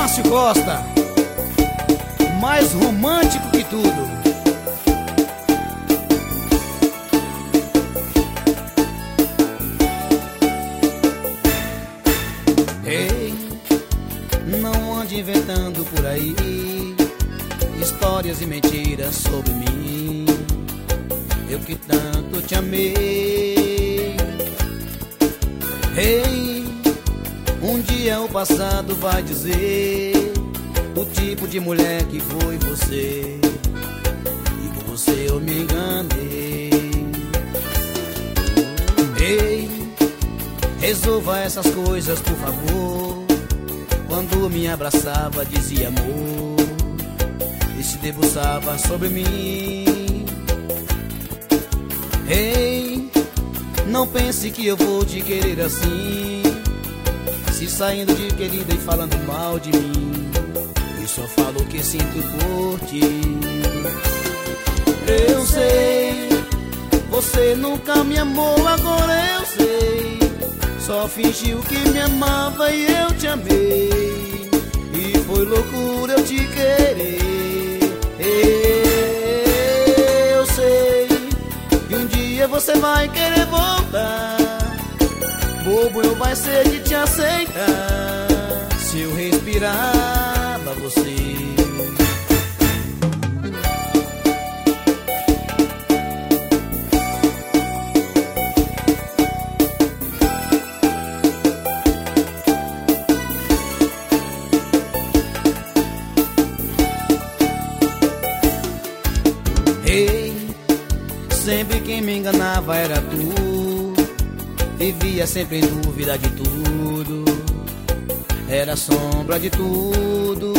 Márcio Costa, mais romântico que tudo. Ei, não ande inventando por aí histórias e mentiras sobre mim. Eu que tanto te amei. Ei, um dia o passado vai dizer o tipo de mulher que foi você, e por você eu me enganei. Ei, resolva essas coisas por favor. Quando me abraçava dizia amor e se debruçava sobre mim. Ei, não pense que eu vou te querer assim, se saindo de querida e falando mal de mim. Eu só falo o que sinto por ti. Eu sei, você nunca me amou, agora eu sei. Só fingiu que me amava e eu te amei, e foi loucura eu te querer. Eu sei que um dia você vai querer voltar. Bobo eu vai ser de te aceitar, se eu respirava você. Ei, sempre quem me enganava era tu. Vivia sempre em dúvida de tudo, era sombra de tudo.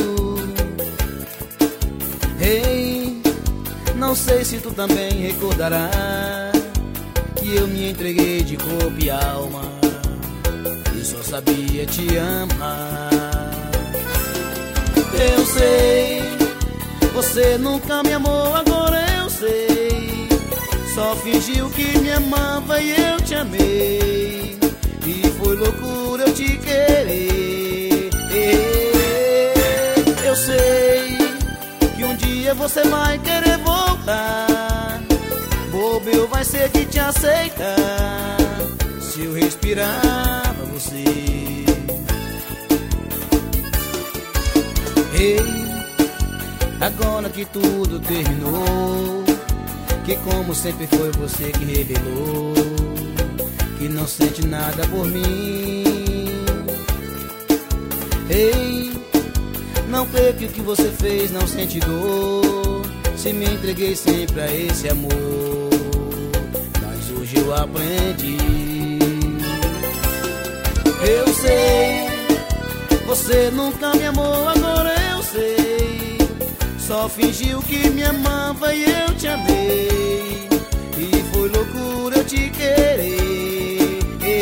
Ei, não sei se tu também recordará que eu me entreguei de corpo e alma e só sabia te amar. Eu sei, você nunca me amou, agora eu sei. Só fingiu que me amava e eu te amei, e foi loucura eu te querer. Eu sei que um dia você vai querer voltar. Bobo eu vai ser de te aceitar, se eu respirava você. Ei, agora que tudo terminou, que como sempre foi você que revelou que não sente nada por mim. Ei, não creio que o que você fez não sente dor, se me entreguei sempre a esse amor, mas hoje eu aprendi. Eu sei, você nunca me amou, agora eu sei. Só fingiu que me amava e eu te amei, e foi loucura eu te querer.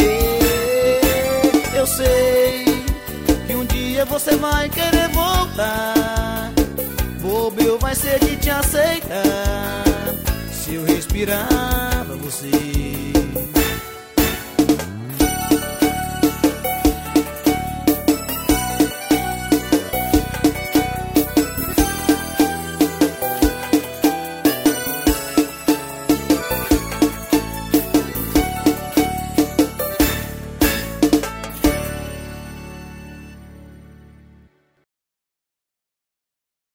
Eu sei que um dia você vai querer voltar. Bobo eu vai ser de te aceitar, se eu respirava você.